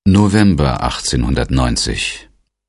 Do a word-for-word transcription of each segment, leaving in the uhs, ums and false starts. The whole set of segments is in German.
November achtzehnhundertneunzig.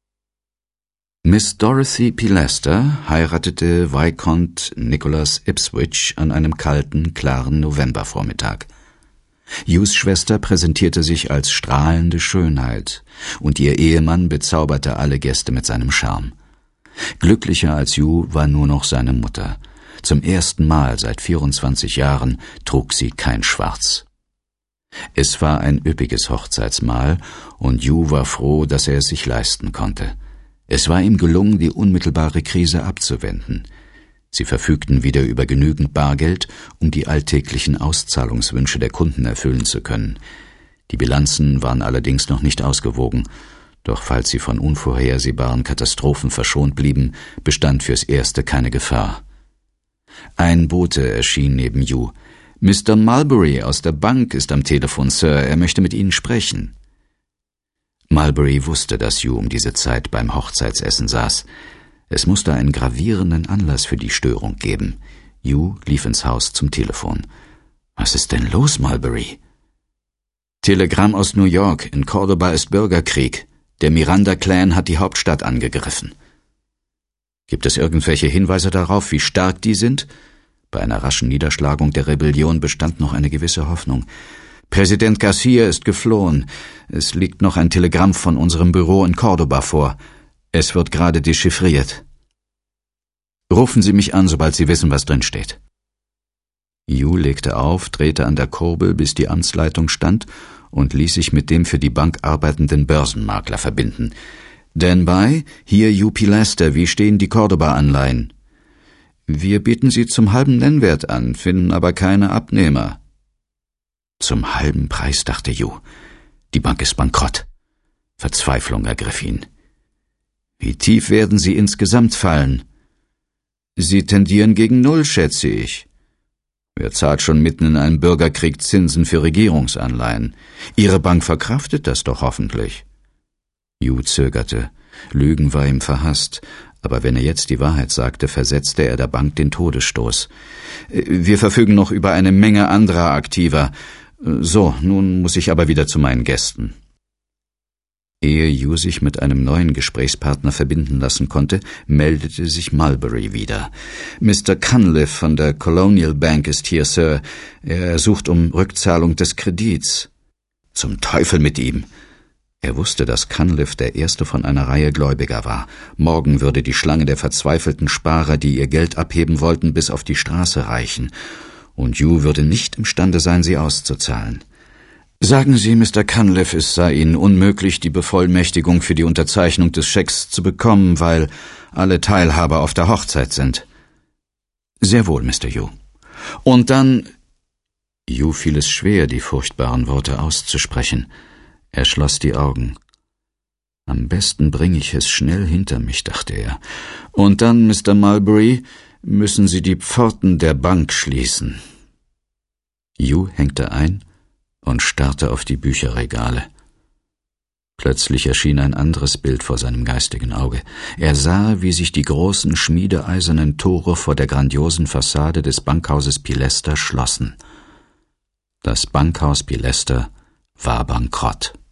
Miss Dorothy Pilaster heiratete Viscount Nicholas Ipswich an einem kalten, klaren Novembervormittag. Hughs Schwester präsentierte sich als strahlende Schönheit, und ihr Ehemann bezauberte alle Gäste mit seinem Charme. Glücklicher als Hugh war nur noch seine Mutter. Zum ersten Mal seit vierundzwanzig Jahren trug sie kein Schwarz. Es war ein üppiges Hochzeitsmahl, und Hugh war froh, dass er es sich leisten konnte. Es war ihm gelungen, die unmittelbare Krise abzuwenden. Sie verfügten wieder über genügend Bargeld, um die alltäglichen Auszahlungswünsche der Kunden erfüllen zu können. Die Bilanzen waren allerdings noch nicht ausgewogen, doch falls sie von unvorhersehbaren Katastrophen verschont blieben, bestand fürs Erste keine Gefahr. Ein Bote erschien neben Hugh. »Mister Mulberry aus der Bank ist am Telefon, Sir. Er möchte mit Ihnen sprechen.« Mulberry wusste, dass Hugh um diese Zeit beim Hochzeitsessen saß. Es musste einen gravierenden Anlass für die Störung geben. Hugh lief ins Haus zum Telefon. »Was ist denn los, Mulberry?« »Telegramm aus New York. In Cordoba ist Bürgerkrieg. Der Miranda-Clan hat die Hauptstadt angegriffen.« »Gibt es irgendwelche Hinweise darauf, wie stark die sind?« Bei einer raschen Niederschlagung der Rebellion bestand noch eine gewisse Hoffnung. »Präsident Garcia ist geflohen. Es liegt noch ein Telegramm von unserem Büro in Cordoba vor. Es wird gerade dechiffriert. Rufen Sie mich an, sobald Sie wissen, was drin steht.« Hugh legte auf, drehte an der Kurbel, bis die Amtsleitung stand, und ließ sich mit dem für die Bank arbeitenden Börsenmakler verbinden. »Dan by, hier Hugh Pilaster, wie stehen die Cordoba-Anleihen?« »Wir bieten sie zum halben Nennwert an, finden aber keine Abnehmer.« »Zum halben Preis«, dachte Hugh. »Die Bank ist bankrott.« Verzweiflung ergriff ihn. »Wie tief werden sie insgesamt fallen?« »Sie tendieren gegen Null, schätze ich.« »Wer zahlt schon mitten in einem Bürgerkrieg Zinsen für Regierungsanleihen? Ihre Bank verkraftet das doch hoffentlich.« Hugh zögerte. Lügen war ihm verhasst. Aber wenn er jetzt die Wahrheit sagte, versetzte er der Bank den Todesstoß. »Wir verfügen noch über eine Menge anderer Aktiva. So, nun muss ich aber wieder zu meinen Gästen.« Ehe Hugh sich mit einem neuen Gesprächspartner verbinden lassen konnte, meldete sich Mulberry wieder. »Mister Cunliffe von der Colonial Bank ist hier, Sir. Er ersucht um Rückzahlung des Kredits.« »Zum Teufel mit ihm!« Er wusste, dass Cunliffe der erste von einer Reihe Gläubiger war. Morgen würde die Schlange der verzweifelten Sparer, die ihr Geld abheben wollten, bis auf die Straße reichen. Und Hugh würde nicht imstande sein, sie auszuzahlen. »Sagen Sie, Mister Cunliffe, es sei Ihnen unmöglich, die Bevollmächtigung für die Unterzeichnung des Schecks zu bekommen, weil alle Teilhaber auf der Hochzeit sind.« »Sehr wohl, Mister Hugh.« »Und dann...« Hugh fiel es schwer, die furchtbaren Worte auszusprechen. Er schloss die Augen. »Am besten bringe ich es schnell hinter mich«, dachte er. »Und dann, Mister Mulberry, müssen Sie die Pforten der Bank schließen.« Hugh hängte ein und starrte auf die Bücherregale. Plötzlich erschien ein anderes Bild vor seinem geistigen Auge. Er sah, wie sich die großen schmiedeeisernen Tore vor der grandiosen Fassade des Bankhauses Pilaster schlossen. Das Bankhaus Pilaster war bankrott.